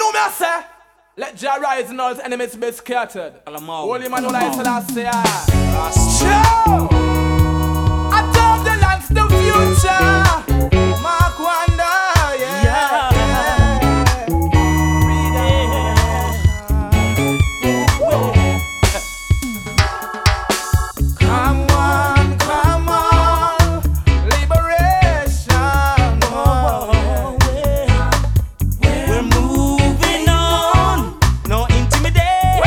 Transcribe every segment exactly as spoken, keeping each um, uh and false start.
know me, I say. Let Jah rise and all his enemies be scattered. Holy man, all I say, I told the land's the future. Mark Wonder, yeah. yeah. Come on, come on, liberation. Oh, yeah. We're moving on, no intimidation.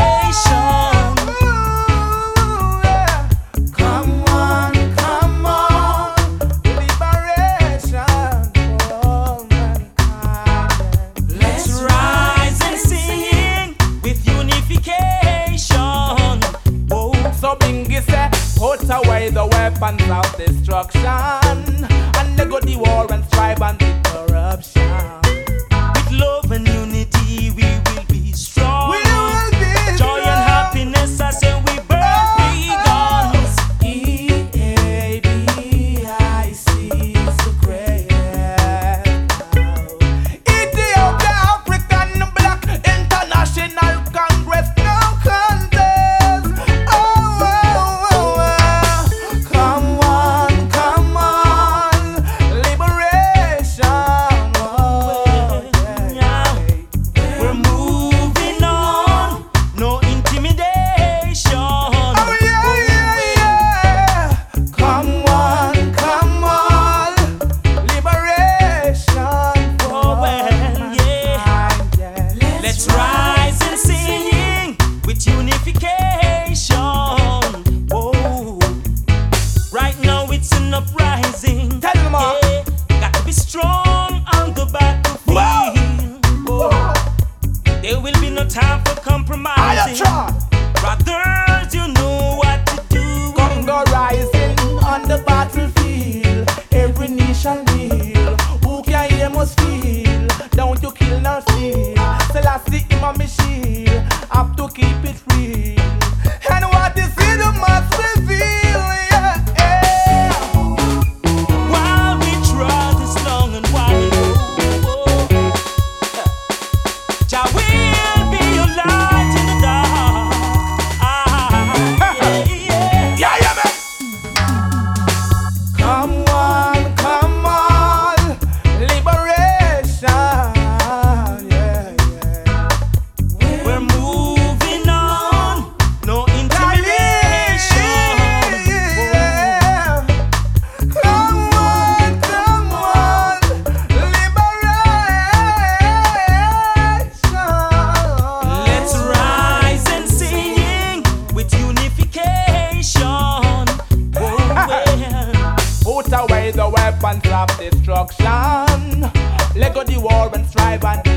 Ooh, yeah. Come on, come on, liberation for mankind. Let's rise and sing with unification. Oh, So Bingy say, put away the weapons of destruction, and let go the war and strive and the corruption. with love and unity we will be strong. We will be Joy and happiness, I say we burn big guns. E A B I C, so great. Ethiopia, African Black International Congress, no contest. Oh, oh, oh, oh. Come on, come on, liberation. Oh, yeah. We're moving on, no intimidation. Oh, yeah, yeah, yeah. Come on, come on, liberation for Oh, well, yeah. mankind, yeah. Let's rise and sing with unification. Oh, right now it's an uprising. Tell them all. Yeah, got to be strong on the battlefield. Oh, there will be no time for I compromising. try. Brothers, you know what to do. Congo rising on the battlefield. Every nation kneel. Who can hear must feel. Don't you kill nor steal. Selassie in my machine. Have to keep it real. And what is in the must reveal. Yeah, yeah. While we trod this long and wide road, Jah will be your light in the dark. Ah, yeah, yeah. Yeah, yeah, man. Come on, come on, liberation. Yeah, yeah. We're moving on, no intimidation. Yeah. Come on, come on, liberation. Let's rise and sing with unification. Oh, well. Put away the weapons of destruction. Let go the war and strive and